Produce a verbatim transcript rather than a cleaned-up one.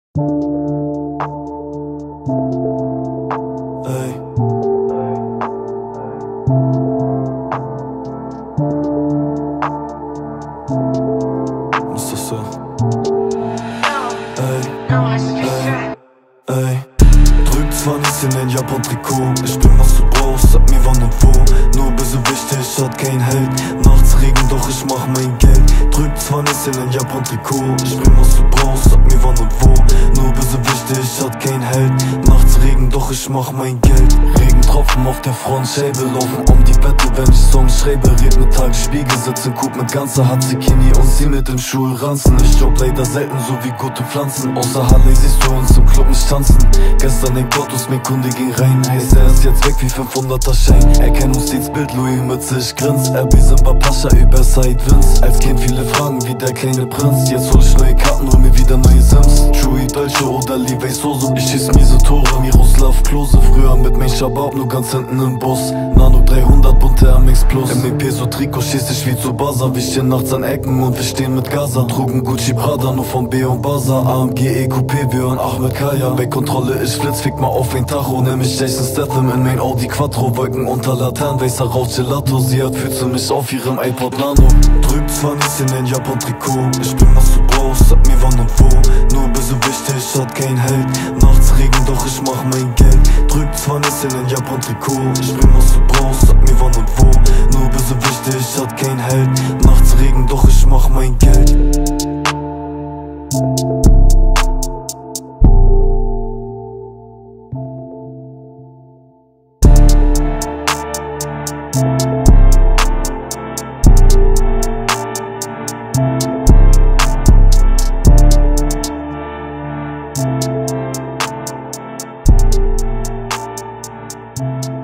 Ey. Ist das so? Ey, ey, ey. Drück zwanzig in den Japan-Trikot. Ich bin was du brauchst, sag mir wann und wo. Nur bist du wichtig, hat kein Held. Nachts Regen, doch ich mach mein Geld. Drück zwanzig in den Japan-Trikot. Ich bin was du brauchst, sag mir wann und wo. Nur bist du wichtig, hat kein Held. Nachts Regen, doch ich mach mein Geld. Regentropfen auf der Front, Schäbe laufen um die Bette, wenn ich Songs schreibe. Regnet Tag, Spiegel sitzen, guck mit ganzer Hand Zucchini und sie mit dem Schuh ranzen. Ich job leider selten so wie gute Pflanzen. Außer Halle siehst du uns im Club nicht tanzen. Gestern den Portus, mein Kunde ging rein. Heißt er ist jetzt weg wie fünfhunderter Schein. Erkennungsdienstbild, Louis Mütze, ich grins. R B Simba Pascha über Sidewind. Als Kind viele Fragen wie der kleine Prinz. Jetzt hol ich neue Karten, hol mir wieder neue Sims. Chewy Dolce oder Levi's Soße. Ich schieß miese Tore, Miroslav Klose. Früher mit mein Shabab, nur ganz hinten im Bus. Nano dreihundert, bunte M X Plus. M E P so Trikot, schieß ich wie zu Baza. Wir stehen nachts an Ecken und wir stehen mit Gaza. Trugen Gucci Prada, nur von B und Baza. A M G E Coupé, wir hören Ahmed Kaya. Bei Kontrolle, ich flitz, fick mal auf ein Tacho. Nenn mich Jason Statham in mein Audi Quattro. Wolken unter Laternen, weißer Rauch Gelato. Sie hat fühlt mich auf ihrem iPod Nano. Drück zwanzig in den Japan-Trikot. Ich bin was du brauchst, sag mir wann und wo. Nur bist du wichtig, hat kein Held. Nachts Regen, doch ich mach mein Geld. Drück zwanzig in den Japan-Trikot. Ich bin was du brauchst, sag mir wann und wo. Nur bist du wichtig, hat kein Held. Nachts Regen, doch ich mach mein Geld. Thank